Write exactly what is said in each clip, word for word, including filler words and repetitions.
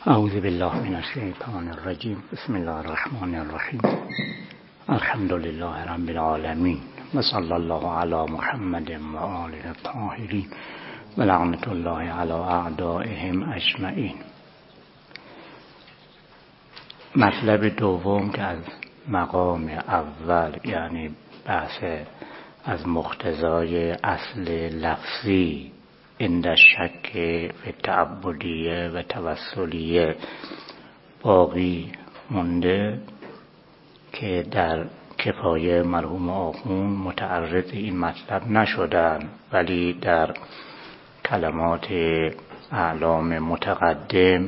اعوذ بالله من الشیطان الرجیم. بسم الله الرحمن الرحیم. الحمد لله رب العالمین و صلی الله علی محمد و آله الطاهرین و لعنت الله علی اعدائهم اجمعین. مطلب دوم که از مقام اول، یعنی بحث از مقتضای اصل لفظی عند شک فی تعبدیه و توسلیه باقی مونده که در کفایه مرحوم آخوند متعرض این مطلب نشدن، ولی در کلمات اعلام متقدم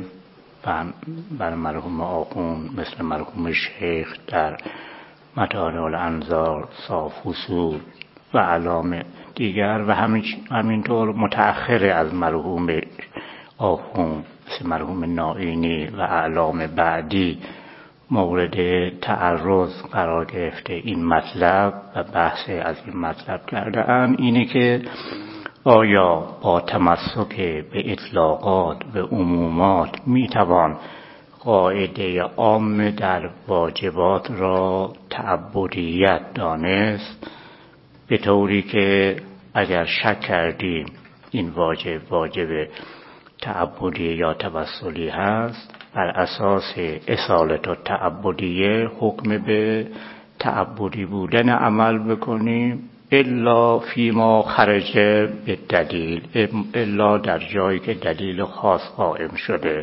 بر مرحوم آخوند مثل مرحوم شیخ در مطالع الانظار، صاف اصول و اعلام دیگر و همینطور متأخر از مرحوم آخوند مثل مرحوم نائینی و اعلام بعدی مورد تعرض قرار گرفته این مطلب و بحث از این مطلب کرده اند. اینه که آیا با تمسک به اطلاقات و عمومات میتوان قاعده عام در واجبات را تعبدیت دانست، به طوری که اگر شک کردیم این واجب واجب تعبدی یا توسلی هست، بر اساس اصالت و تعبدیه حکم به تعبدی بودن عمل بکنیم، الا فیما خرج به دلیل، الا در جایی که دلیل خاص قائم شده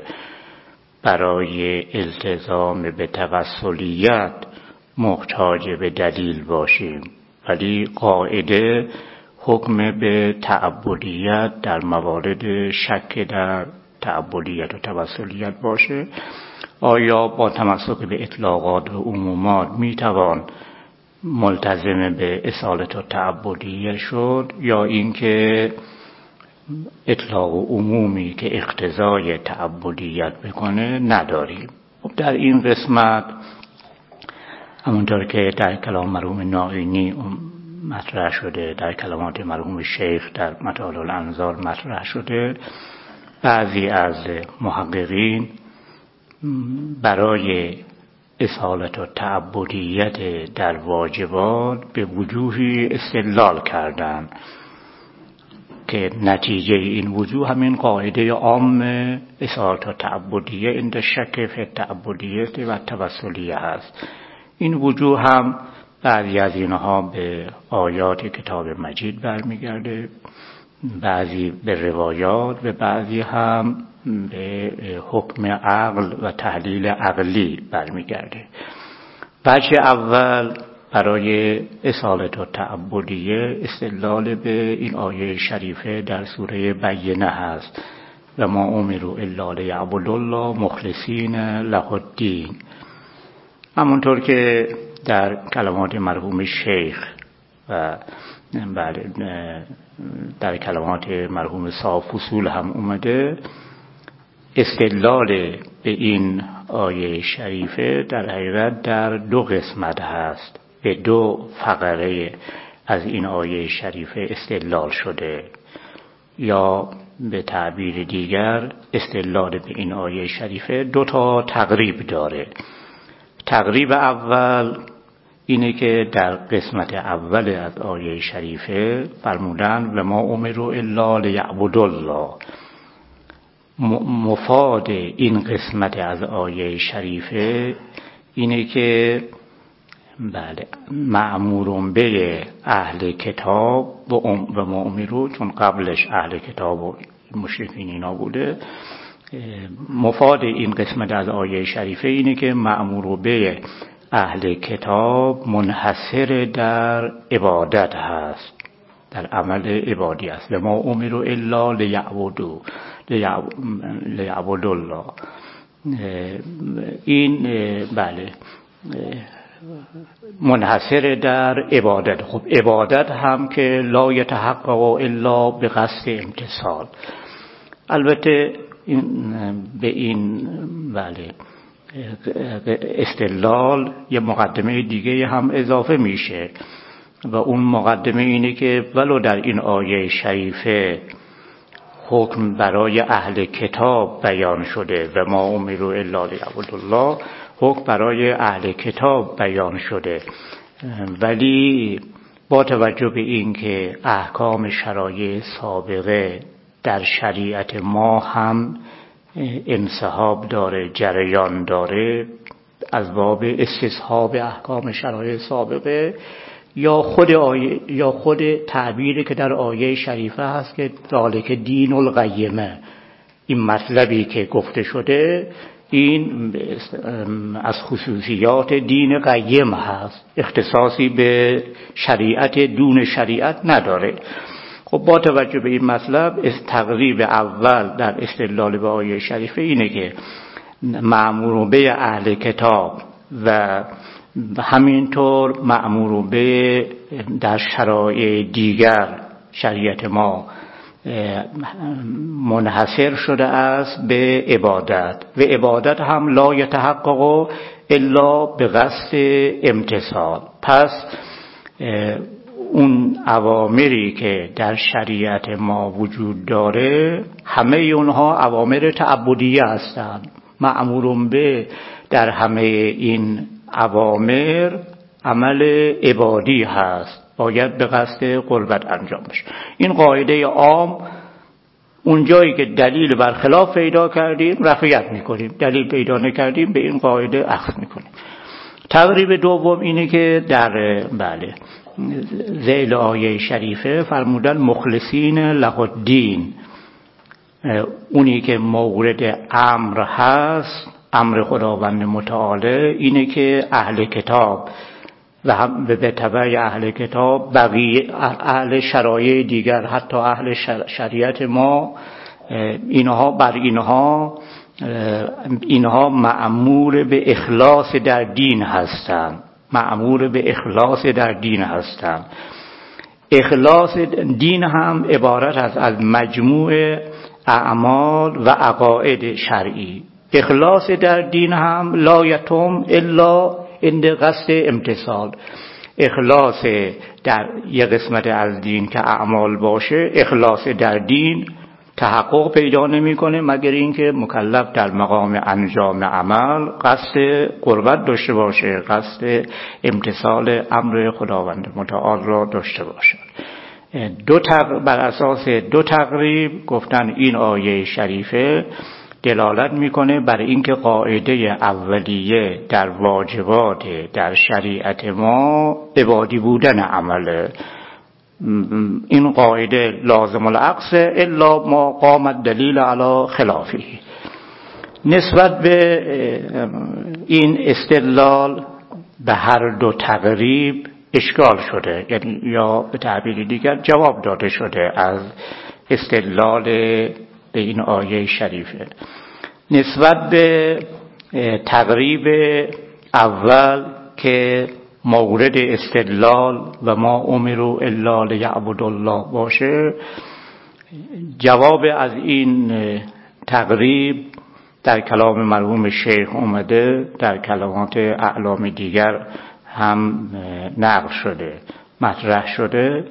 برای التزام به توسلیت محتاج به دلیل باشیم، ولی قاعده حکم به تعبدیت در موارد شک در تعبدیت و توسلیت باشه. آیا با تمسک به اطلاقات و عمومات میتوان ملتزم به اصالت و تعبدیه شد، یا اینکه اطلاق و عمومی که اقتضای تعبدیت بکنه نداریم؟ در این قسمت همونطور که در کلام مرحوم نائینی مطرح شده، در کلمات مرحوم شیخ در مطالع الانظار مطرح شده، بعضی از محققین برای اصالت و تعبدیت در واجبات به وجوهی استدلال کردند که نتیجه این وجوه همین قاعده عام اصالت و تعبدیه عند شک فی تعبدیت و توسلیه هست. این وجوه هم بعضی از اینها به آیات کتاب مجید برمیگرده، بعضی به روایات و بعضی هم به حکم عقل و تحلیل عقلی برمیگرده. وجه اول برای اصالت و تعبدیه استدلال به این آیه شریفه در سوره بینه هست: و ما امروا الا لیعبدوا الله مخلصین له الدین. همونطور که در کلمات مرحوم شیخ و بله در کلمات مرحوم صاف اصول هم اومده، استدلال به این آیه شریفه در حقیقت در دو قسمت هست. به دو فقره از این آیه شریفه استدلال شده، یا به تعبیر دیگر استدلال به این آیه شریفه دو تا تقریب داره. تقریب اول اینه که در قسمت اول از آیه شریفه فرمودن و ما امروا الا لیعبدوا الله. مفاد این قسمت از آیه شریفه اینه که بله مأمورون به اهل کتاب و ما امروا، چون قبلش اهل کتاب و مشرکین اینا بوده، مفاد این قسمت از آیه شریفه اینه که مأمور به اهل کتاب منحصر در عبادت هست، در عمل عبادی است. و ما امروا الا لیعبدوا لیعبدوا الله. این بله منحصر در عبادت. خب عبادت هم که لا یتحقق الا به قصد امتثال. البته این به این بله استدلال یه مقدمه دیگه هم اضافه میشه و اون مقدمه اینه که ولو در این آیه شریفه حکم برای اهل کتاب بیان شده و ما امروا الا لیعبدوا الله، حکم برای اهل کتاب بیان شده، ولی با توجه به این که احکام شرایع سابقه در شریعت ما هم انسحاب داره، جریان داره، از باب استصحاب احکام شرایع سابقه، یا خود آیه یا خود تعبیری که در آیه شریفه هست که ذالک دین القیمه، این مطلبی که گفته شده این از خصوصیات دین قیم هست، اختصاصی به شریعت دون شریعت نداره. خب با توجه به این مطلب، تقریب اول در استدلال به آیه شریفه اینه که مأمور به اهل کتاب و همینطور مأمور به در شرایع دیگر شریعت ما منحصر شده است به عبادت، و عبادت هم لا یتحقق الا به قصد امتثال. پس اون اوامری که در شریعت ما وجود داره همه اونها اوامر تعبدیه هستند. مأمور به در همه این اوامر عمل عبادی هست، باید به قصد قربت انجام بشه. این قاعده عام، اون جایی که دلیل برخلاف پیدا کردیم رفعیت میکنیم، دلیل پیدا نکردیم به این قاعده اخذ میکنیم. تقریب دوم اینه که در بله ذیل آیه شریفه فرمودن مخلصین له الدین، اونی که مورد امر هست، امر خداوند متعال اینه که اهل کتاب و هم به تبع اهل کتاب بقیه اهل شرایع دیگر، حتی اهل شریعت ما، اینها بر اینها اینها مأمور به اخلاص در دین هستند، مأمور به اخلاص در دین هستند. اخلاص دین هم عبارت است از مجموع اعمال و عقاید شرعی. اخلاص در دین هم لا یتم الا عند قصد امتثال. اخلاص در یک قسمت از دین که اعمال باشه، اخلاص در دین تحقق پیدا نمیکنه مگر اینکه مکلف در مقام انجام عمل قصد قربت داشته باشه، قصد امتثال امر خداوند متعال را داشته باشه. دو تق... بر اساس دو تقریب گفتن این آیه شریفه دلالت میکنه بر اینکه قاعده اولیه در واجبات در شریعت ما عبادی بودن عمله. این قاعده لازم العکس الا ما قام الدلیل علی خلافه. نسبت به این استدلال به هر دو تقریب اشکال شده، یعنی یا به تعبیر دیگر جواب داده شده از استدلال به این آیه شریفه. نسبت به تقریب اول که مورد استدلال و ما امروا الا لیعبدوا الله باشه، جواب از این تقریب در کلام مرحوم شیخ اومده، در کلمات اعلام دیگر هم نقل شده، مطرح شده.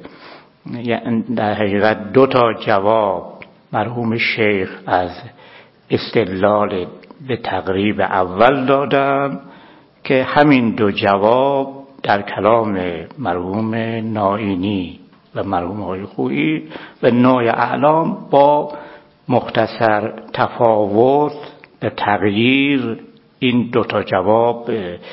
در حقیقت دو تا جواب مرحوم شیخ از استدلال به تقریب اول دادن که همین دو جواب در کلام مرحوم نائینی و مرحوم آقای خویی و نوع اعلام با مختصر تفاوت به تغییر این دو تا جواب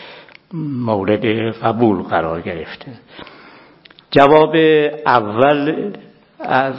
مورد قبول قرار گرفته. جواب اول از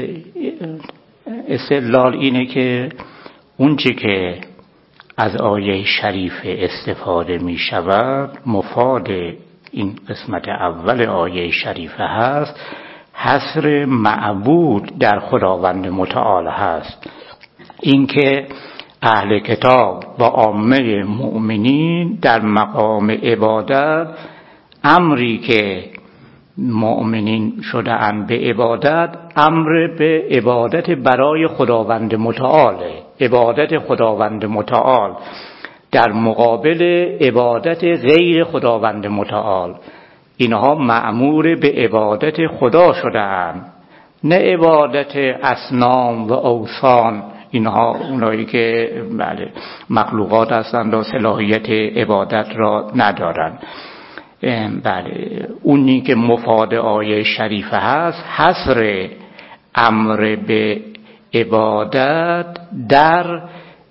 استدلال اینه که اون چی که از آیه شریفه استفاده می شود مفاد این قسمت اول آیه شریفه هست، حصر معبود در خداوند متعال هست. اینکه اهل کتاب و عامه مؤمنین در مقام عبادت، امری که مؤمنین شده اند به عبادت، امر به عبادت برای خداوند متعاله. عبادت خداوند متعال در مقابل عبادت غیر خداوند متعال، اینها مأمور به عبادت خدا شده اند نه عبادت اصنام و اوثان، اینها اونایی که بله مخلوقات هستند و صلاحیت عبادت را ندارند. بله اونی که مفاد آیه شریفه هست حصر امر به عبادت در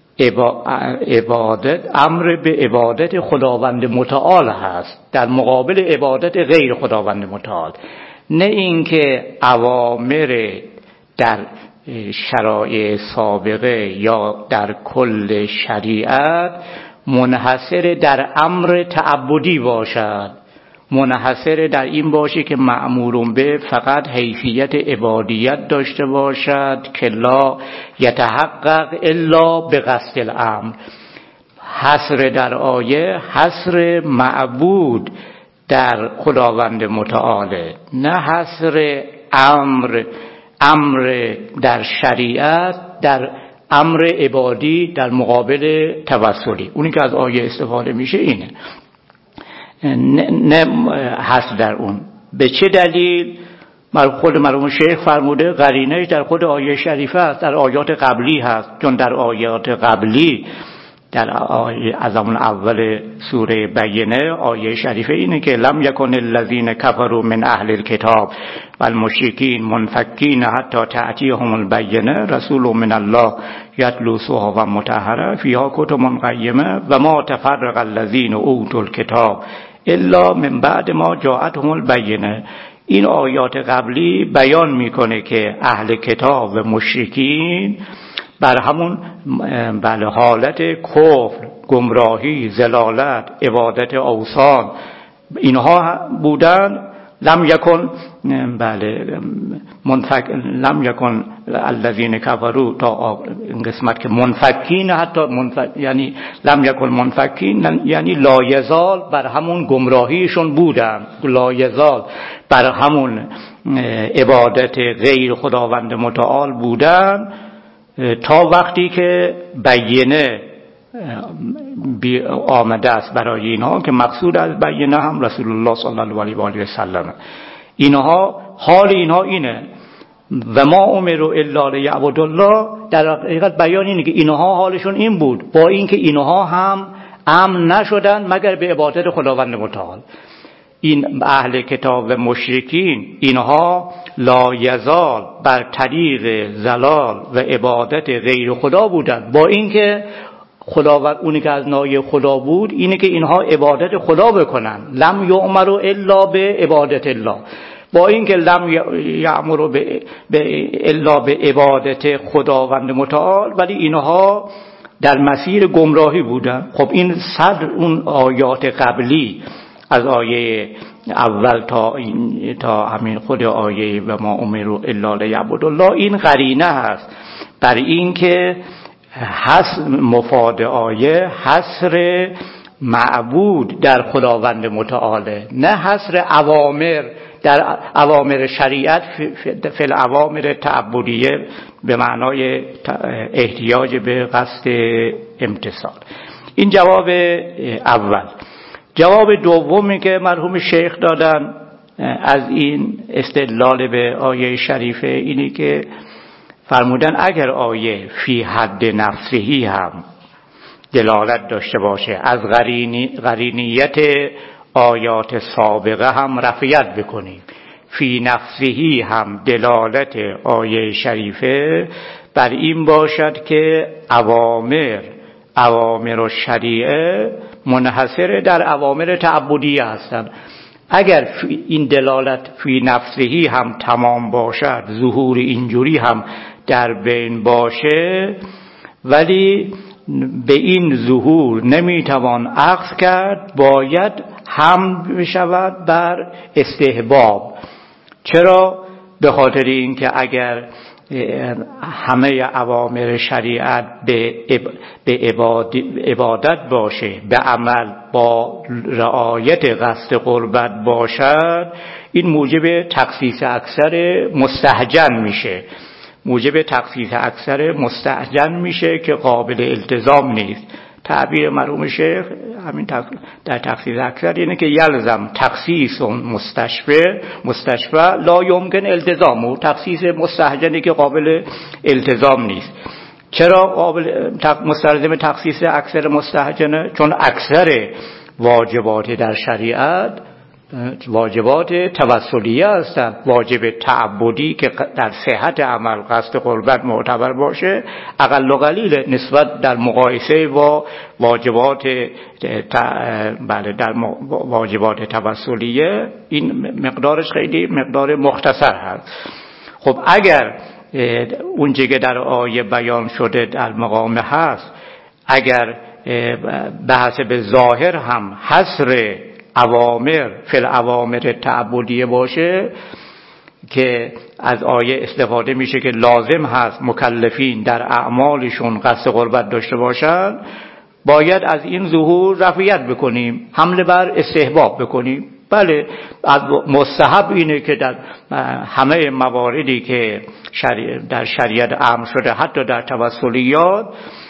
عبادت، امر به عبادت خداوند متعال هست در مقابل عبادت غیر خداوند متعال، نه اینکه اوامر در شرایع سابقه یا در کل شریعت منحصر در امر تعبدی باشد، منحصر در این باشه که مأمورون به فقط حیثیت عبادیت داشته باشد که لا یتحقق الا به قصد الامر. حصر در آیه حصر معبود در خداوند متعاله، نه حصر امر امر در شریعت در امر عبادی در مقابل توسلی. اونی که از آیه استفاده میشه اینه، نه, نه حصر در اون. به چه دلیل؟ خود مرحوم شیخ فرموده قرینه‌اش در خود آیه شریفه است، در آیات قبلی هست. چون در آیات قبلی در آیه از همون اول سوره بینه آیه شریفه اینه که لم یکن الذین کفروا من اهل الکتاب والمشرکین منفکین حتی تأتیهم البینه رسول من الله یتلو صحفا مطهره فیها کتب قیمه و ما تفرق الذین اوتوا الکتاب الا من بعد ما جاءتهم البینه. این آیات قبلی بیان میکنه که اهل کتاب و مشرکین بر همون بله حالت کفر، گمراهی، ضلالت، عبادت اوثان اینها بودن. لم یکن بله منفک لم یکن الذین کفروا تا این قسمت که منفکین حتی منفک یعنی لم یکن منفکین یعنی لا یزال بر همون گمراهیشون بودن، لا یزال بر همون عبادت غیر خداوند متعال بودن تا وقتی که بینه آمده است برای اینها، که مقصود از بینه هم رسول الله صلی الله علیه و آله و سلم. اینها حال اینها اینه و ما امروا الا لیعبدوا الله، در حقیقت بیان اینه که اینها حالشون این بود، با اینکه اینها هم امن نشدن مگر به عبادت خداوند متعال. این اهل کتاب و مشرکین اینها لا یزال بر طریق زلال و عبادت غیر خدا بودن، با اینکه خداوند اونی که از نوع خدا بود اینه که اینها عبادت خدا بکنن. لم یؤمروا الا به عبادت الله، با اینکه لم یأمروا به الا به عبادت خداوند متعال، ولی اینها در مسیر گمراهی بودن. خب این صدر اون آیات قبلی از آیه اول تا این تا همین خود آیه و ما امروا الا لیعبدوا الله، این قرینه هست بر این که حصر مفاد آیه حصر معبود در خداوند متعاله، نه حصر اوامر در اوامر شریعت فی الاوامر تعبدیه به معنای احتیاج به قصد امتثال. این جواب اول. جواب دومی که مرحوم شیخ دادن از این استدلال به آیه شریفه اینی که فرمودن اگر آیه فی حد نفسهی هم دلالت داشته باشه از قرینی قرینیت آیات سابقه هم رفعیت بکنیم، فی نفسهی هم دلالت آیه شریفه بر این باشد که اوامر اوامر و شریعه منحصر در اوامر تعبدی هستند. اگر این دلالت فی نفسهی هم تمام باشد، ظهور اینجوری هم در بین باشه، ولی به این ظهور نمیتوان عکس کرد، باید هم بشود بر استحباب. چرا؟ به خاطر اینکه اگر همه اوامر شریعت به عبادت باشه، به عمل با رعایت قصد قربت باشد، این موجب تخصیص اکثر مستهجن میشه، موجب تخصیص اکثر مستهجن میشه که قابل التزام نیست. تعبیر مرحوم شیخ همین در تخصیص اکثر اینه که یلزم تخصیص مستشفه مستشفه لا یمکن التزامه، تخصیص مستهجنی که قابل التزام نیست. چرا قابل مستلزم تخصیص اکثر مستهجنه؟ چون اکثر واجبات در شریعت واجبات توسلیه هستند. واجب تعبدی که در صحت عمل قصد قربت معتبر باشه اقل و قلیل نسبت در مقایسه با واجبات بله در واجبات توسلیه این مقدارش خیلی مقدار مختصر هست. خب اگر اون چیزی که در آیه بیان شده در مقام هست اگر به حسب ظاهر هم حصر اوامر فی الاوامر تعبدیه باشه که از آیه استفاده میشه که لازم هست مکلفین در اعمالشون قصد قربت داشته باشن، باید از این ظهور رفعیت بکنیم، حمله بر استحباب بکنیم. بله مستحب اینه که در همه مواردی که شریعت در شریعت امر شده حتی در توسلیات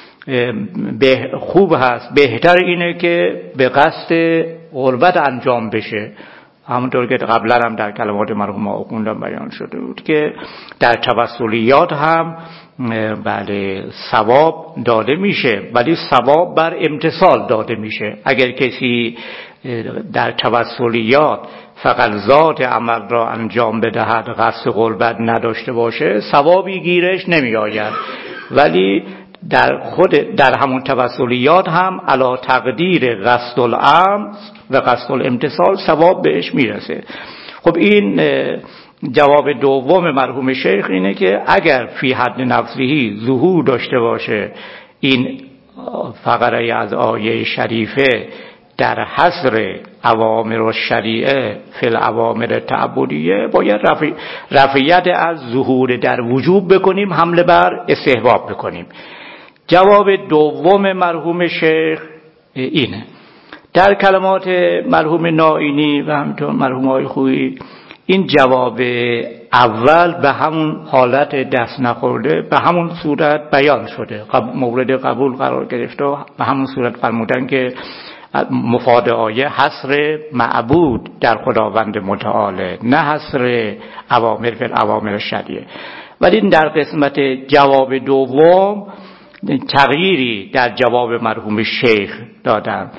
به خوب هست، بهتر اینه که به قصد قربت انجام بشه. همونطور که قبلا هم در کلمات مرحوم آخوندم بیان شده بود که در توسلیات هم بله ثواب داده میشه، ولی ثواب بر امتثال داده میشه. اگر کسی در توسلیات فقط ذات عمل را انجام بدهد قصد قربت نداشته باشه ثوابی گیرش نمی آید، ولی در خود در همون توسلیات هم علی تقدیر قصد الامر و قصد الامتثال ثواب بهش میرسه. خب این جواب دوم مرحوم شیخ اینه که اگر فی حد نفسهی ظهور داشته باشه این فقره از آیه شریفه در حصر اوامر و شریعه فی الاوامر تعبدیه، باید رفع رفعیت از ظهور در وجوب بکنیم، حمله بر استحباب بکنیم. جواب دوم مرحوم شیخ اینه. در کلمات مرحوم نائینی و همینطور مرحوم آقای خویی این جواب اول به همون حالت دست نخورده به همون صورت بیان شده، مورد قبول قرار گرفته و به همون صورت فرمودن که مفاد آیه حصر معبود در خداوند متعاله، نه حصر اوامر فی الاوامر شریعه. ولی در قسمت جواب دوم تغییری در جواب مرحوم شیخ دادن.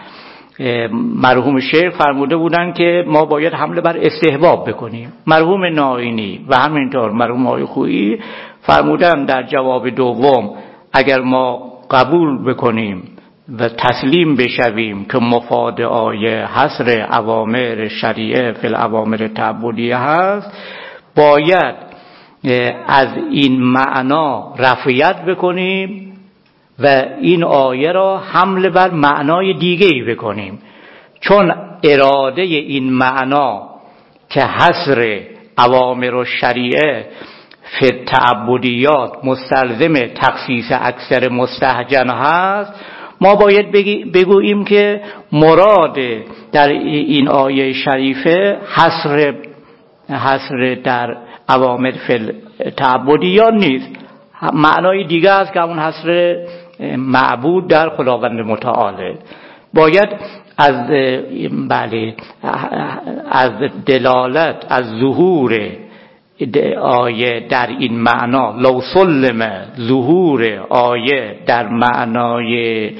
مرحوم شیخ فرموده بودن که ما باید حمله بر استحباب بکنیم. مرحوم نائینی و همینطور مرحوم آقای خویی فرمودن در جواب دوم اگر ما قبول بکنیم و تسلیم بشویم که مفاد آیه حصر اوامر شریعه فی الاوامر تعبدیه هست، باید از این معنا رفعیت بکنیم و این آیه را حمل بر معنای دیگه‌ای بکنیم، چون اراده این معنا که حصر اوامر و شریعه فی تعبدیات مستلزم تخصیص اکثر مستهجن هست، ما باید بگوییم که مراد در این آیه شریفه حصر حصر در اوامر فی تعبدیات نیست، معنای دیگه است که همون حصر معبود در خداوند متعاله. باید از بله از دلالت از ظهور آیه در این معنا لو سلم ظهور آیه در معنای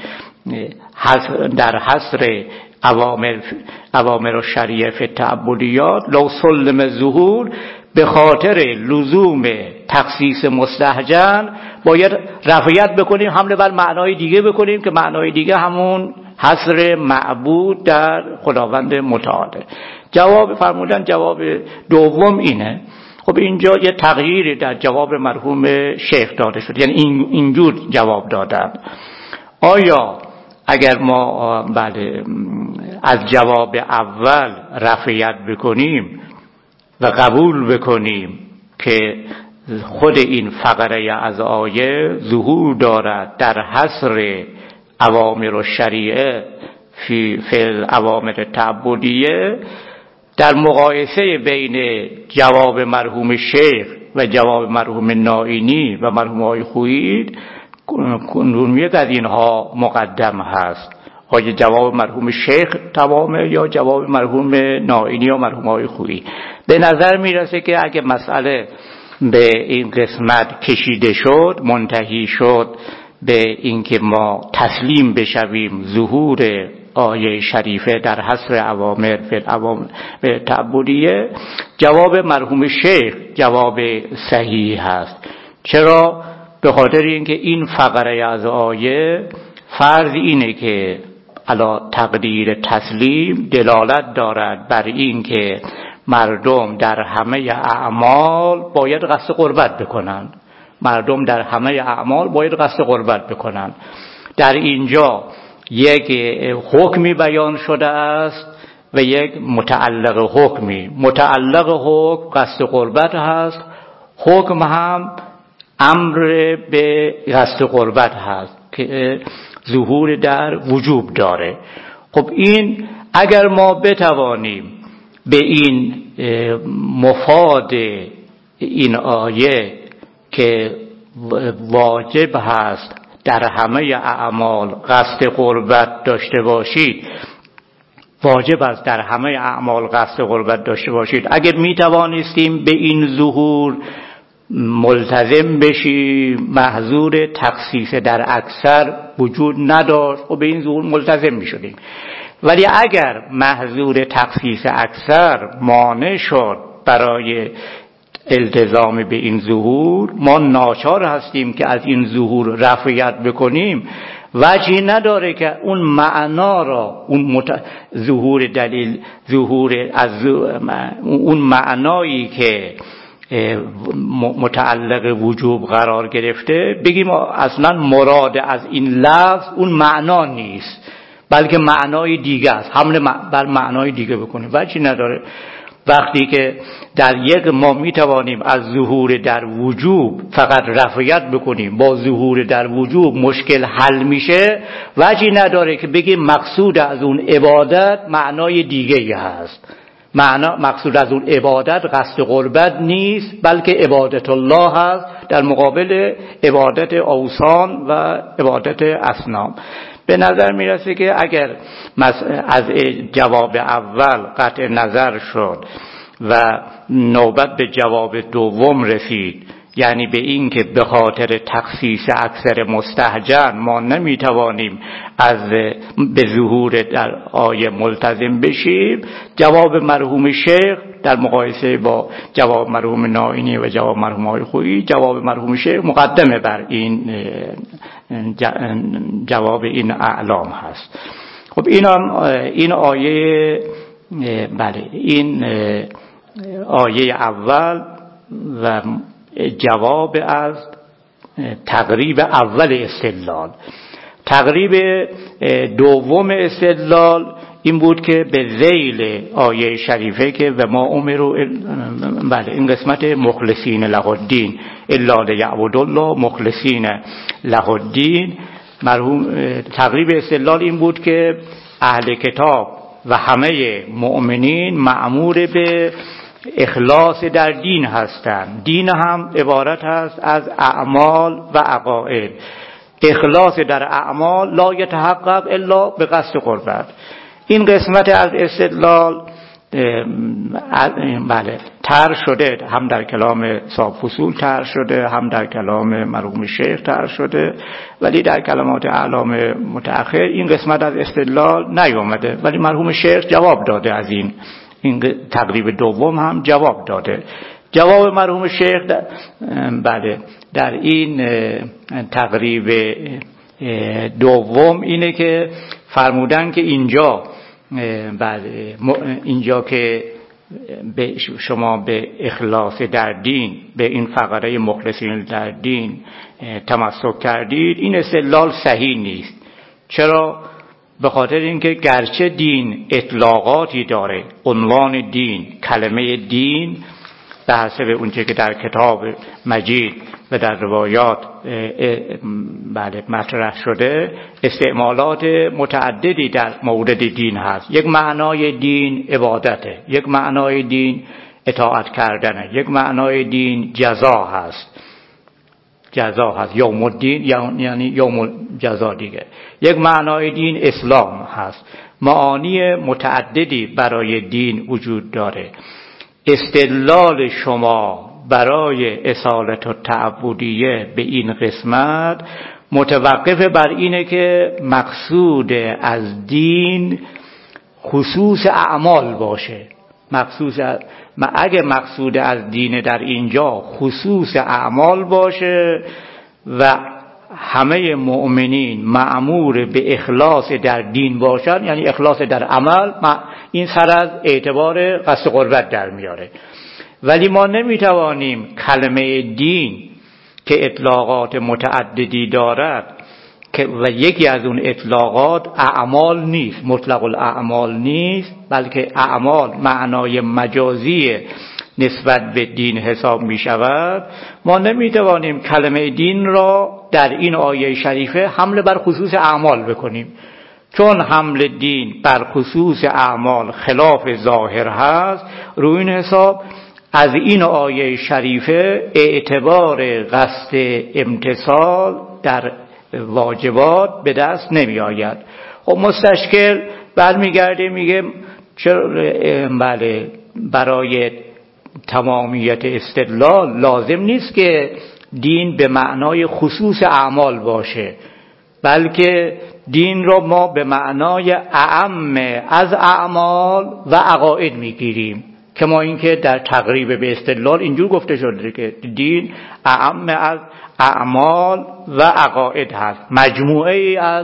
در حصر اوامر اوامر و شریعه فی تعبدیات لو سلم ظهور به خاطر لزوم تخصیص مستهجن باید رفعیت بکنیم، حمله بر معنای دیگه بکنیم که معنای دیگه همون حصر معبود در خداوند متعاله. جواب فرمودن جواب دوم اینه. خب اینجا یه تغییری در جواب مرحوم شیخ داده شد، یعنی این اینجور جواب دادن. آیا اگر ما بله از جواب اول رفعیت بکنیم و قبول بکنیم که خود این فقره از آیه ظهور دارد در حصر اوامر و شریعه فی فی اوامر تعبدیه، در مقایسه بین جواب مرحوم شیخ و جواب مرحوم نائینی و مرحوم آقای خویی کدوم یک از اینها مقدم هست؟ آیا جواب مرحوم شیخ تمامه یا جواب مرحوم نائینی یا مرحوم آقای خویی؟ به نظر میرسه که اگه مسئله به این قسمت کشیده شد، منتهی شد به اینکه ما تسلیم بشویم ظهور آیه شریفه در حصر اوامر به تعبدیه، جواب مرحوم شیخ جواب صحیح هست. چرا؟ به خاطر اینکه این فقره از آیه فرض اینه که علی تقدیر تسلیم دلالت دارد بر این که مردم در همه اعمال باید قصد قربت بکنن. مردم در همه اعمال باید قصد قربت بکنن. در اینجا یک حکمی بیان شده است و یک متعلق حکمی. متعلق حکم قصد قربت هست، حکم هم امر به قصد قربت هست که ظهور در وجوب داره. خب این اگر ما بتوانیم به این مفاد این آیه که واجب هست در همه اعمال قصد قربت داشته باشید، واجب است در همه اعمال قصد قربت داشته باشید، اگر می توانستیم به این ظهور ملتزم بشیم، محظور تخصیص در اکثر وجود نداشت و به این ظهور ملتزم می شدیم. ولی اگر محظور تخصیص اکثر مانع شد برای التزام به این ظهور، ما ناچار هستیم که از این ظهور رفعیت بکنیم. وجهی نداره که اون معنا را، اون مت... ظهور دلیل، ظهور از اون معنایی که متعلق وجوب قرار گرفته بگیم اصلا مراد از این لفظ اون معنا نیست، بلکه معنای دیگه است، حمل بر معنای دیگه بکنیم. وجهی نداره. وقتی که در یک ما میتوانیم از ظهور در وجوب فقط رفعیت بکنیم، با ظهور در وجوب مشکل حل میشه، وجهی نداره که بگیم مقصود از اون عبادت معنای دیگه هست. معنا مقصود از اون عبادت قصد قربت نیست، بلکه عبادت الله هست در مقابل عبادت اوثان و عبادت اصنام. به نظر میرسه که اگر از جواب اول قطع نظر شد و نوبت به جواب دوم رسید، یعنی به این که به خاطر تخصیص اکثر مستهجن ما نمیتوانیم از به ظهور در آیه ملتزم بشیم، جواب مرحوم شیخ در مقایسه با جواب مرحوم نائینی و جواب مرحوم آقای خویی، جواب مرحوم شیخ مقدمه بر این جواب این اعلام هست. خب این این آیه بله این آیه اول و جواب از تقریب اول استدلال. تقریب دوم استدلال این بود که به ذیل آیه شریفه که و ما امروا بله این قسمت مخلصین له الدین الا لیعبدوا الله مخلصین له الدین، مرحوم تقریب استدلال این بود که اهل کتاب و همه مؤمنین مأمور به اخلاص در دین هستند. دین هم عبارت است از اعمال و عقاید. اخلاص در اعمال لا یتحقق الا به قصد قربت. این قسمت از استدلال بله طرح شده، هم در کلام صاحب فصول طرح شده، هم در کلام مرحوم شیخ طرح شده، ولی در کلمات اعلام متأخر این قسمت از استدلال نیامده، ولی مرحوم شیخ جواب داده. از این این تقریب دوم هم جواب داده. جواب مرحوم شیخ در بله در این تقریب دوم اینه که فرمودن که اینجا بله اینجا که به شما به اخلاص در دین، به این فقره مخلصین در دین تمسک کردید، این استدلال صحیح نیست. چرا؟ به خاطر اینکه گرچه دین اطلاقاتی داره، عنوان دین، کلمه دین به حسب اونچه که در کتاب مجید و در روایات بله مطرح شده، استعمالات متعددی در مورد دین هست. یک معنای دین عبادته، یک معنای دین اطاعت کردنه، یک معنای دین جزا هست. جزا هست، یوم الدین یعنی یوم الجزا دیگه. یک معنای دین اسلام هست. معانی متعددی برای دین وجود داره. استدلال شما برای اصالت و تعبدیه به این قسمت متوقف بر اینه که مقصود از دین خصوص اعمال باشه. مخصوص اگه مقصود از دین در اینجا خصوص اعمال باشه و همه مؤمنین مأمور به اخلاص در دین باشن، یعنی اخلاص در عمل، این سر از اعتبار قصد قربت در میاره. ولی ما نمیتوانیم کلمه دین که اطلاقات متعددی دارد که و یکی از اون اطلاقات اعمال نیست، مطلق الاعمال نیست، بلکه اعمال معنای مجازی نسبت به دین حساب می شود. ما نمیتوانیم کلمه دین را در این آیه شریفه حمل بر خصوص اعمال بکنیم، چون حمل دین بر خصوص اعمال خلاف ظاهر هست. روی این حساب از این آیه شریفه اعتبار قصد امتثال در واجبات به دست نمی آید. خب مستشکل برمیگرده میگه چرا بله برای تمامیت استدلال لازم نیست که دین به معنای خصوص اعمال باشه، بلکه دین رو ما به معنای اعم از اعمال و عقاید میگیریم، که ما اینکه در تقریب به استدلال اینجور گفته شده که دین اعم از اعمال و عقاید هست، مجموعه ای از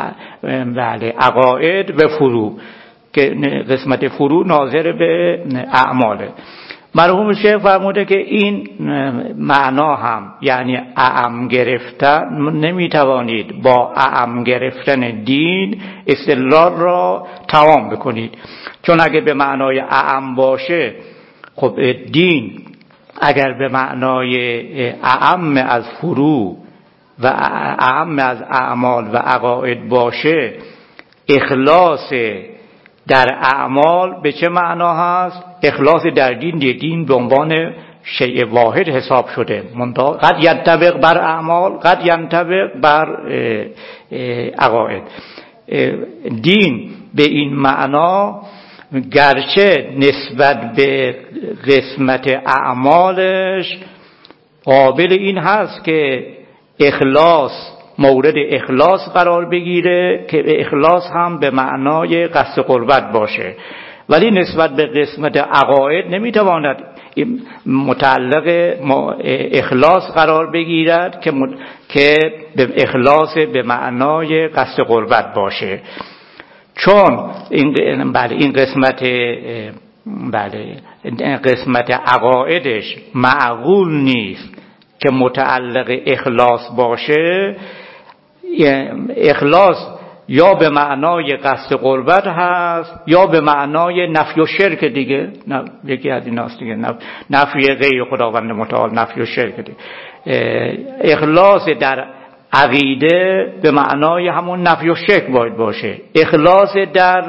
بله عقاید و فروع، که قسمت فروع ناظر به اعماله. مرحوم شیخ فرموده که این معنا هم یعنی اعم گرفتن، نمیتوانید با اعم گرفتن دین استدلال را تمام بکنید، چون اگه به معنای اعم باشه، خب دین اگر به معنای اعم از فروع و اعم از اعمال و عقاید باشه، اخلاص در اعمال به چه معنا هست؟ اخلاص در دین دین به عنوان شیء واحد حساب شده، قد ینطبق بر اعمال قد ینطبق بر عقاید. دین به این معنا گرچه نسبت به قسمت اعمالش قابل این هست که اخلاص مورد اخلاص قرار بگیره، که اخلاص هم به معنای قصد قربت باشه، ولی نسبت به قسمت عقاید نمیتواند متعلق اخلاص قرار بگیرد که که به اخلاص به معنای قصد قربت باشه، چون این بله این قسمت بله قسمت عقایدش معقول نیست که متعلق اخلاص باشه. اخلاص یا به معنای قصد قربت هست یا به معنای نفی و شرک دیگه، یکی از ایناست دیگه، نفی غیر خداوند متعال، نفی و شرک دیگه. اخلاص در عقیده به معنای همون نفی و شرک باید باشه، اخلاص در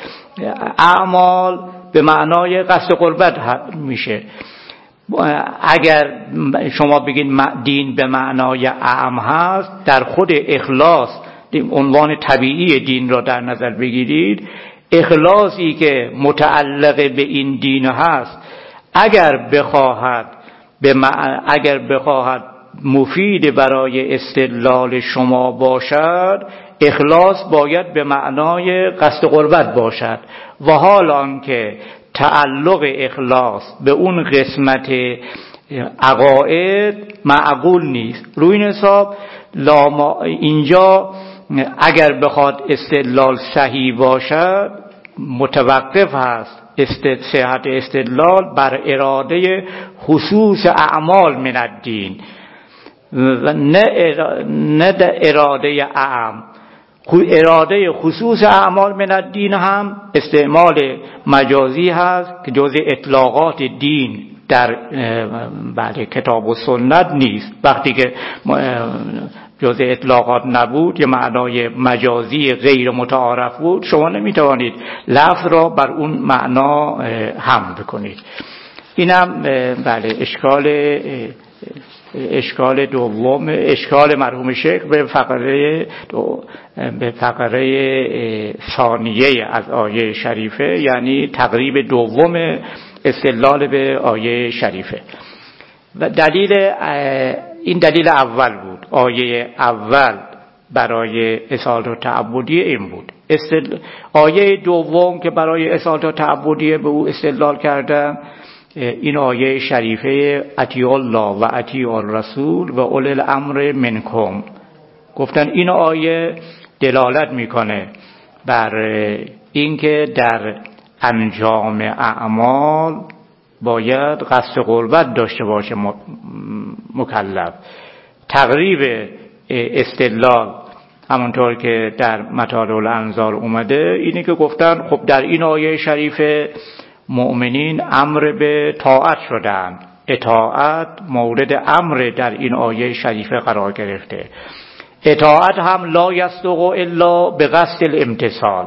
اعمال به معنای قصد قربت میشه. اگر شما بگید دین به معنای اعم هست، در خود اخلاص عنوان طبیعی دین را در نظر بگیرید، اخلاصی که متعلق به این دین هست اگر بخواهد به اگر بخواهد مفید برای استدلال شما باشد، اخلاص باید به معنای قصد قربت باشد، و حال آنکه تعلق اخلاص به اون قسمت عقاید معقول نیست. روی این حساب اینجا اگر بخواد استدلال صحیح باشد، متوقف هست صحت استدلال بر اراده خصوص اعمال من الدین و نه اراده اعم. اراده خصوص اعمال من الدین هم استعمال مجازی هست که جزء اطلاقات دین در بله کتاب و سنت نیست. وقتی که جزء اطلاقات نبود، یه معنای مجازی غیر متعارف بود، شما نمیتوانید لفظ را بر اون معنا حمل بکنید. اینم بله اشکال اشکال دوم، اشکال مرحوم شیخ به فقره دو به فقره ثانیه از آیه شریفه، یعنی تقریب دوم استدلال به آیه شریفه. و دلیل این دلیل اول بود. آیه اول برای اصالت و تعبدی این بود. آیه دوم که برای اصالت و تعبدی به او استدلال کردن، این آیه شریفه اطیعوا الله و اطیعوا الرسول و اولی الامر منکم. گفتن این آیه دلالت میکنه بر اینکه در انجام اعمال باید قصد قربت داشته باشه مکلف. تقریب استدلال همونطور که در مطالع الانظار اومده اینه که گفتن خب در این آیه شریفه مؤمنین امر به طاعت شدن، اطاعت مورد امر در این آیه شریفه قرار گرفته. اطاعت هم لا یصدق الا به قصد الامتثال.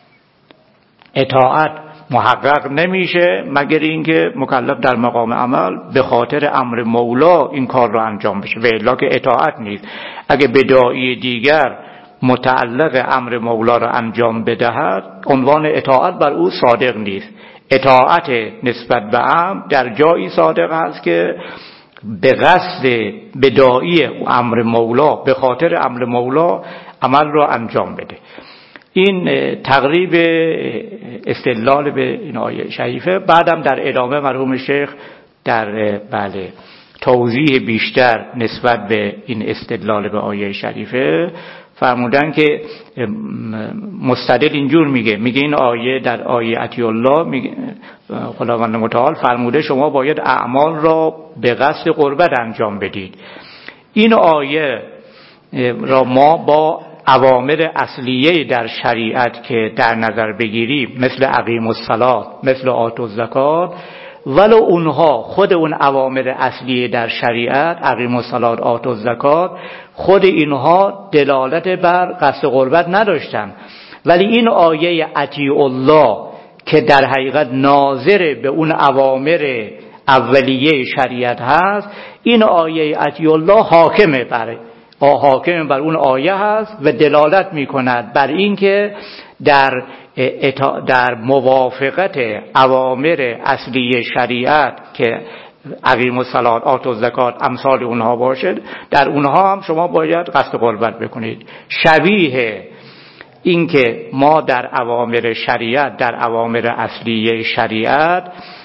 اطاعت محقق نمیشه مگر اینکه مکلف در مقام عمل به خاطر امر مولا این کار را انجام بشه، و الا که اطاعت نیست. اگه بداعی دیگر متعلق امر مولا را انجام بدهد، عنوان اطاعت بر او صادق نیست. اطاعت نسبت به امر در جایی صادق است که به قصد بداعی امر مولا، به خاطر امر مولا عمل را انجام بده. این تقریب استدلال به این آیه شریفه. بعدم در ادامه مرحوم شیخ در بله توضیح بیشتر نسبت به این استدلال به آیه شریفه فرمودن که مستدل اینجور میگه میگه این آیه در آیه اطیعوا الله خداوند متعال فرموده شما باید اعمال را به قصد قربت انجام بدید. این آیه را ما با اوامر اصلیه در شریعت که در نظر بگیریم، مثل اقیم الصلاة، مثل آتوا الزکات، ولو اونها خود اون اوامر اصلیه در شریعت، اقیم الصلاة، آتوا الزکات، خود اینها دلالت بر قصد قربت نداشتن، ولی این آیه اطیعوا الله که در حقیقت ناظر به اون اوامر اولیه شریعت هست، این آیه اطیعوا الله حاکمه بر حاکم بر اون آیه هست و دلالت می کند بر این که در در موافقت اوامر اصلی شریعت که اقیم الصلاة، آتوا الزکات امثال اونها باشد، در اونها هم شما باید قصد قربت بکنید. شبیه این که ما در اوامر شریعت، در اوامر اصلی شریعت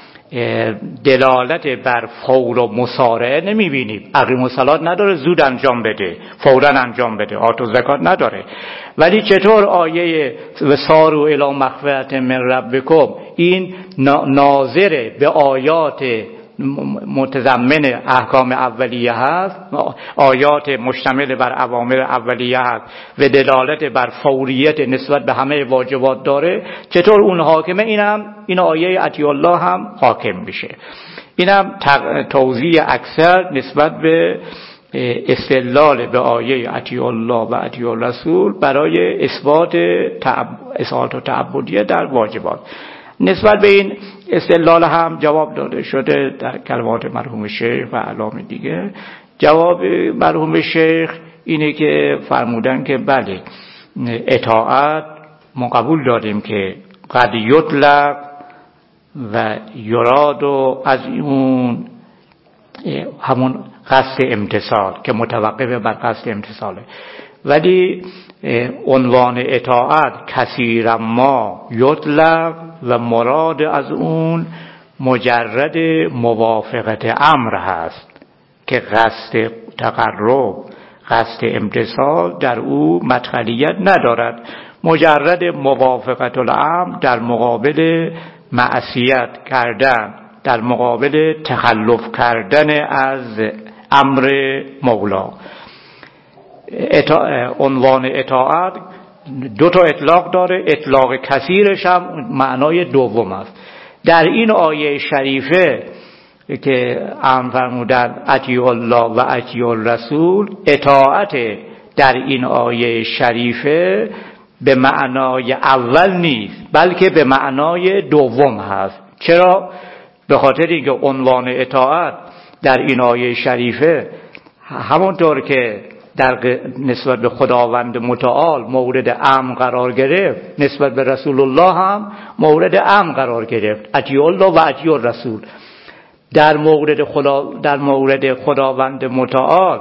دلالت بر فور و مسارعه نمی بینیم. اقیم الصلاة نداره زود انجام بده، فورا انجام بده. آتوا الزکات نداره. ولی چطور آیه و ساروا الی مغفرة من ربکم این ناظر به آیات متضمن احکام اولیه هست، آیات مشتمل بر اوامر اولیه هست و دلالت بر فوریت نسبت به همه واجبات داره، چطور اون حاکمه اینم این آیه اطیعوا الله هم حاکم بشه. اینم توضیح اکثر نسبت به استدلال به آیه اطیعوا الله و اطیعوا الرسول برای اثبات اصالت و تعبدیه در واجبات. نسبت به این استدلال هم جواب داده شده در کلمات مرحوم شیخ و اعلام دیگه. جواب مرحوم شیخ اینه که فرمودن که بله اطاعت ما قبول داریم که قد یطلق و یراد و از اون همون قصد امتثال که متوقف بر قصد امتثاله، ولی عنوان اطاعت کثیرا ما یطلق و مراد از اون مجرد موافقت امر هست که قصد تقرب، قصد امتثال در او مدخلیت ندارد. مجرد موافقت الامر در مقابل معصیت کردن، در مقابل تخلف کردن از امر مولا. اطاع... عنوان اطاعت دو تا اطلاق داره. اطلاق کثیرش هم معنای دوم است. در این آیه شریفه که امر فرمودن اطیعوا الله و اطیعوا الرسول، اطاعت در این آیه شریفه به معنای اول نیست بلکه به معنای دوم هست. چرا؟ به خاطر اینکه عنوان اطاعت در این آیه شریفه همونطور که در نسبت به خداوند متعال مورد امر قرار گرفت، نسبت به رسول الله هم مورد امر قرار گرفت. اطیعوا الله و اطیعوا الرسول. در مورد خدا در مورد خداوند متعال،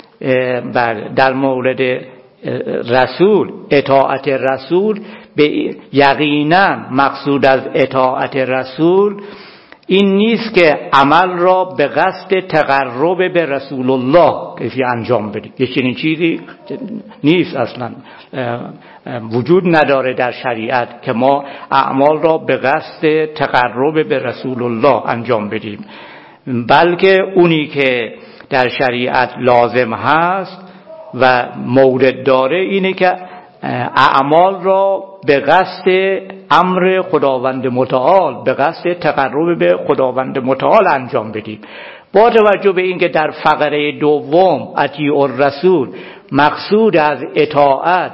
در مورد رسول، اطاعت رسول، به یقینا مقصود از اطاعت رسول این نیست که عمل را به قصد تقرب به رسول الله کسی انجام بده. یه چنین چیزی نیست، اصلا وجود نداره در شریعت که ما اعمال را به قصد تقرب به رسول الله انجام بدیم، بلکه اونی که در شریعت لازم هست و مورد داره اینه که اعمال را به قصد امر خداوند متعال، به قصد تقرب به خداوند متعال انجام بدیم. با توجه به اینکه در فقره دوم اطیعوا الرسول مقصود از اطاعت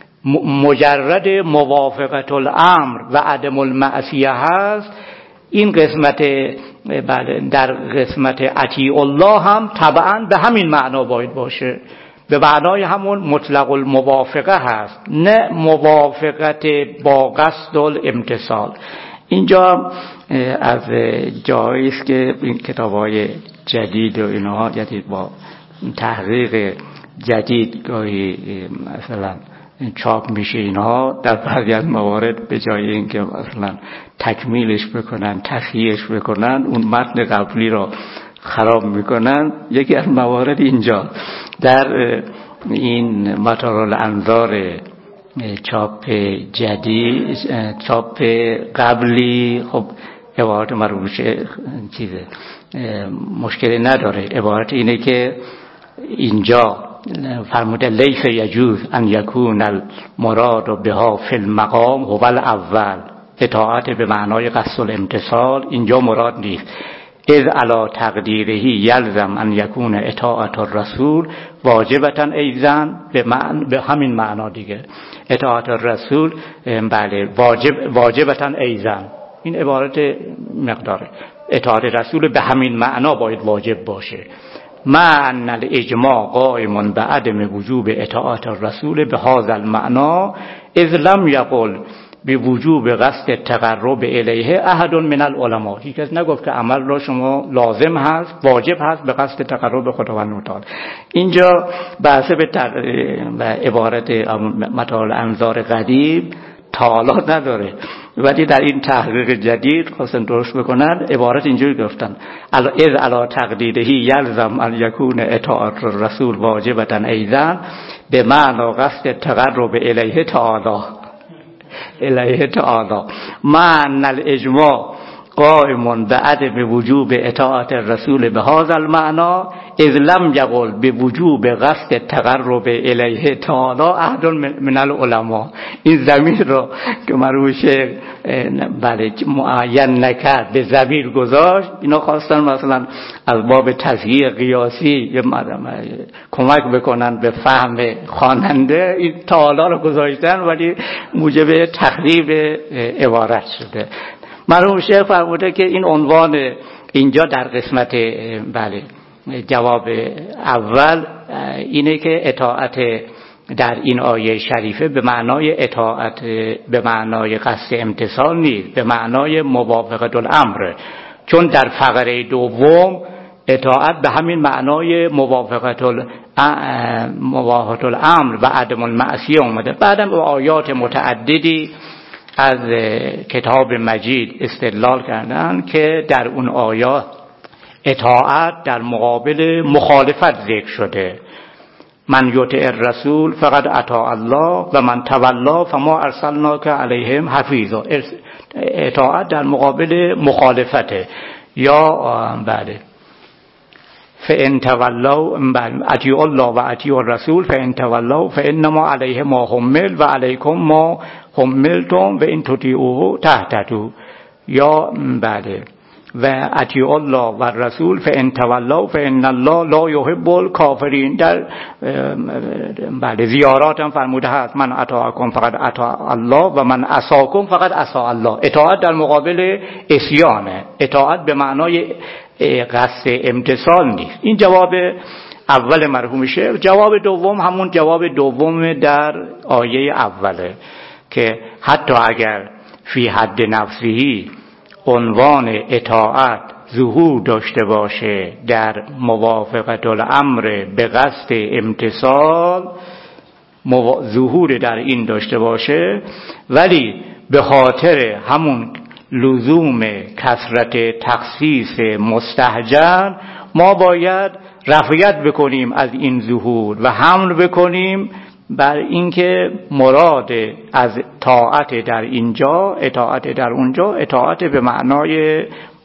مجرد موافقت الامر و عدم المعصیه هست، این قسمت در قسمت اطیعوا الله هم طبعا به همین معنا باید باشه، به معنای همون مطلق الموافقه هست، نه موافقت با قصد الامتثال. اینجا از جایی است که این کتاب‌های جدید و اینها جدید با تحقیق جدید گاهی مثلا چاپ میشه، اینها در بعضی از موارد به جای اینکه مثلا تکمیلش بکنن، تصحیحش بکنن، اون متن قبلی رو خراب میکنن. یکی از موارد اینجا در این مطالع الانظار چاپ جدید، چاپ قبلی خب عبارت مربوطه چیزه مشکلی نداره. عبارت اینه که اینجا فرموده لیس یجوز ان یکون المراد بها فی المقام هو الاول، اطاعت به معنای قصد الامتثال اینجا مراد نیست. اذ علی تقدیره یلزم ان یکون اطاعت الرسول واجبتا ایضا، به معنی به همین معنا دیگه اطاعت الرسول بله واجب واجبتا ایضا، این عبارت مقداره. اطاعت رسول به همین معنا باید واجب باشه. معنی الاجماع قائم بعدم وجوب اطاعت الرسول به هذا المعنى اذ لم یقل به وجوب قصد تقرب الیه احد من العلماء. هیچ کس نگفت که عمل را شما لازم هست، واجب هست به قصد تقرب خداوند متعال. اینجا بحث به عبارت مطالع انظار قدیم تعالی نداره، ولی در این تحقیق جدید خواستن درست بکنن، عبارت اینجوری گفتن اذ علی تقدیره یلزم ان یکون اطاعت الرسول واجبتا ایضا به معنی قصد تقرب الیه تعالی الیه تعالی. معنی الاجماع قائم بعدم وجوب اطاعت الرسول به هذا المعنى اذ لم یقل به وجوب قصد تقرب الیه تعالی احد من العلماء. این ضمیر رو که مروشه بله معین نکرد، به ضمیر گذاشت. اینا خواستن مثلا از باب تصحیح قیاسی کمک بکنن به فهم خواننده، این تعالی رو گذاشتن ولی موجب تخریب عبارت شده. مرحوم شیخ فرموده که این عنوان اینجا در قسمت بله جواب اول اینه که اطاعت در این آیه شریفه به معنای اطاعت به معنای قصد امتثال نیست، به معنای موافقت الامر، چون در فقره دوم اطاعت به همین معنای موافقت موافقت الامر و عدم المعصیه اومده. بعدم به آیات متعددی از کتاب مجید استدلال کردن که در اون آیات اطاعت در مقابل مخالفت ذکر شده. من یطع الرسول فقد اطاع الله و من تولی فما ارسلناک علیهم حفیظا. اطاعت در مقابل مخالفته. یا بله فان تولوا اطیعوا الله و اطیعوا الرسول فان تولوا فانما علیه ما حمل و علیکم ما حملتم و ان تطیعوه تهتدوا. یا بله و اطیعوا الله و الرسول فان تولوا فان الله لا یحب الکافرین. در بله زیارات هم فرموده هست من اطاعکم فقط اطاع الله و من عصاکم فقط عصا الله. اطاعت در مقابل عصیانه، اطاعت به معنای قصد امتثال نیست. این جواب اول مرحوم شیخ. جواب دوم همون جواب دوم در آیه اوله که حتی اگر فی حد نفسی عنوان اطاعت ظهور داشته باشه در موافقت الامر به قصد امتثال، ظهور در این داشته باشه، ولی به خاطر همون لزوم کثرت تخصیص مستهجن ما باید رفعیت بکنیم از این ظهور و حمل بکنیم بر اینکه مراد از طاعت در اینجا اطاعت در اونجا اطاعت به معنای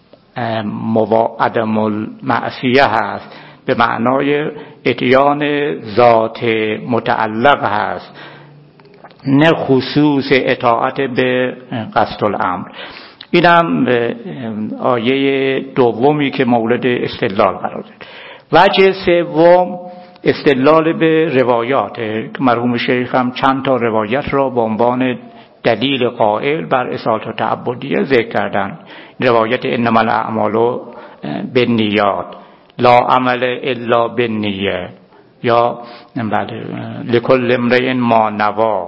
عدم المعصیه هست، به معنای اتیان ذات متعلق هست، نه خصوص اطاعت به قصد الامر. اینم آیه دومی که مورد استدلال قرار داد. وجه سوم استدلال به روایات. مرحوم شیخ هم چند تا روایت را به عنوان دلیل قائل بر اصالت تعبدیه ذکر کردن. روایت انما الاعمال بالنیات لا عمل الا بالنیه، یا بله لکل امرئ ما نوا.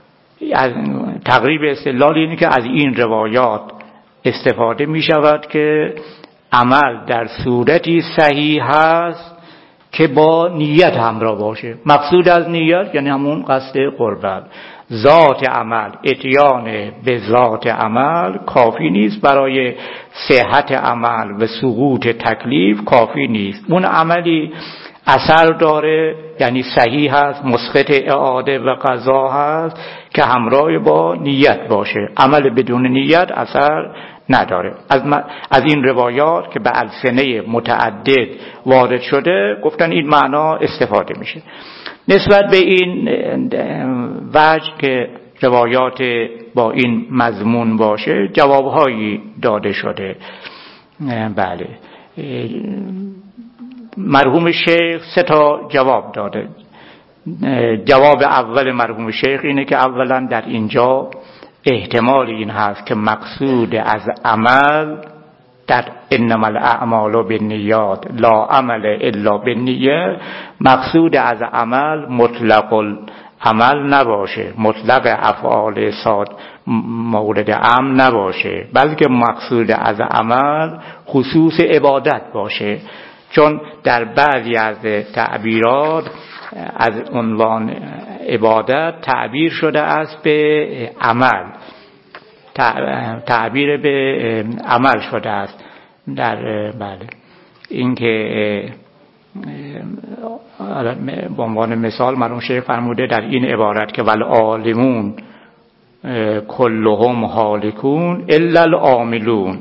تقریب استدلال اینه که از این روایات استفاده می شود که عمل در صورتی صحیح هست که با نیت همراه باشه. مقصود از نیت یعنی همون قصد قربت. ذات عمل، اتیان به ذات عمل کافی نیست برای صحت عمل و سقوط تکلیف کافی نیست. اون عملی اثر داره یعنی صحیح هست، مسقط اعاده و قضا هست که همراه با نیت باشه. عمل بدون نیت اثر نداره. از, از این روایات که به السنه متعدد وارد شده گفتن این معنا استفاده میشه. نسبت به این وجه که روایات با این مضمون باشه جوابهایی داده شده. بله، مرحوم شیخ سه تا جواب داده. جواب اول مرحوم شیخ اینه که اولا در اینجا احتمال این هست که مقصود از عمل در انما الاعمال بالنیات لا عمل الا بالنیه، مقصود از عمل مطلق العمل نباشه، مطلق افعال صاد مورد امر نباشه، بلکه مقصود از عمل خصوص عبادت باشه. چون در بعضی از تعبیرات از عنوان عبادت تعبیر شده است به عمل، تعبیر به عمل شده است. در بله این که به عنوان مثال مرحوم شیخ فرموده در این عبارت که والعالمون کلهم هالکون الا العاملون،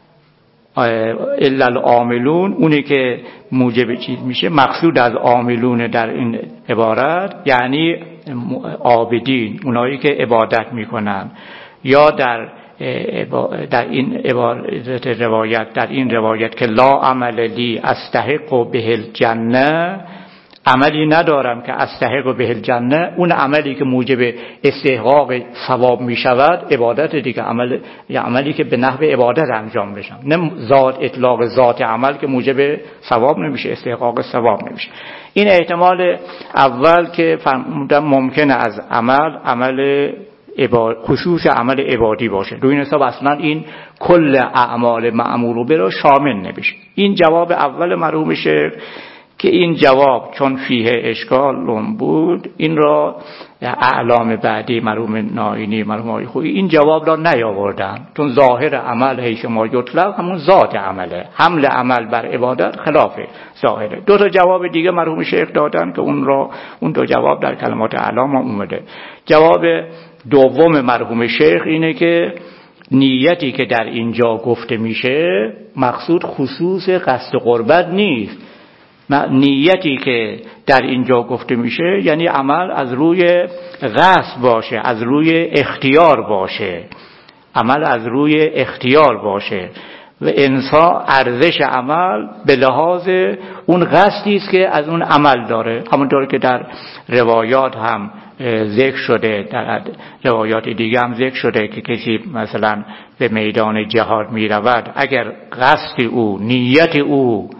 الا العاملون اونی که موجب چیز میشه. مقصود از عاملون در این عبارت یعنی عابدین، اونایی که عبادت میکنن. یا در در این عبارت روایت در این روایت که لا عمل لی استحق به الجنه، عملی ندارم که استحق به الجنه، اون عملی که موجب استحقاق ثواب می شود عبادت دیگه، عمل یا عملی که به نحو عبادت انجام بشه، نه ذات اطلاق ذات عمل که موجب ثواب نمیشه، استحقاق ثواب نمیشه. این احتمال اول که فرمودم ممکنه از عمل عمل خصوص عمل عبادی باشه. روی این حساب اصلا این کل اعمال معمول به را شامل نمیشه. این جواب اول مرحوم شیخ که این جواب چون فیه اشکال بود، این را اعلام بعدی مرحوم ناینی مرحوم آقای خویی این جواب را نیاوردن، چون ظاهر عمل حیث ما یطلق همون ذات عمله، حمل عمل بر عبادت خلاف ظاهره. دو تا جواب دیگه مرحوم شیخ دادن که اون را اون دو جواب در کلمات اعلام اومده. جواب دوم مرحوم شیخ اینه که نیتی که در اینجا گفته میشه مقصود خصوص قصد قربت نیست. نیتی که در اینجا گفته میشه یعنی عمل از روی قصد باشه، از روی اختیار باشه، عمل از روی اختیار باشه و انسان ارزش عمل به لحاظ اون قصدی است که از اون عمل داره. همونطور که در روایات هم ذکر شده، در روایات دیگه هم ذکر شده که کسی مثلا به میدان جهاد می رود، اگر قصد او، نیت او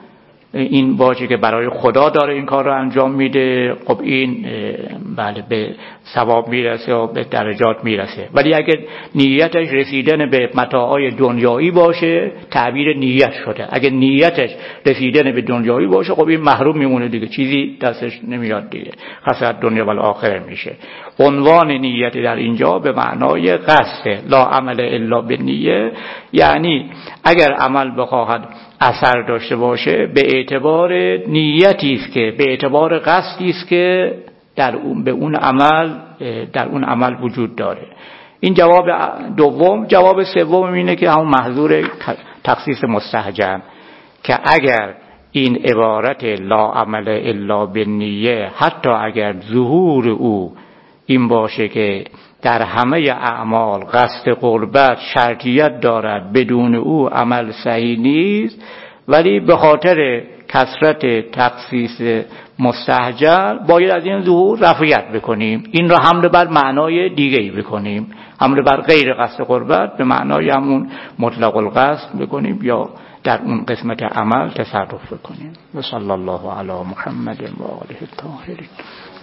این باشه که برای خدا داره این کار رو انجام میده، خب این بله به ثواب میرسه و به درجات میرسه. ولی اگر نیتش رسیدن به متاعای دنیایی باشه تعبیر نیت شده. اگر نیتش رسیدن به دنیایی باشه خب این محروم میمونه دیگه، چیزی دستش نمیاد دیگه، خسارت دنیا و آخره میشه. عنوان نیت در اینجا به معنای قصد، لا عمل الا بالنیه، یعنی اگر عمل بخواهد اثر داشته باشه به اعتبار نیتی است که به اعتبار قصدی است که در اون به اون عمل در اون عمل وجود داره. این جواب دوم. جواب سوم اینه که همون محظور تخصیص مستهجن، که اگر این عبارت لا عمل الا بالنیه حتی اگر ظهور او این باشه که در همه اعمال قصد قربت شرطیت دارد، بدون او عمل صحیح نیست، ولی به خاطر کثرت تخصیص مستهجن باید از این ظهور رفعیت بکنیم، این را حمل بر معنای دیگه‌ای بکنیم، حمل بر غیر قصد قربت به معنای همون مطلق القصد بکنیم یا در اون قسمت عمل تصرف بکنیم. و صلی الله علی محمد و آله الطاهرین.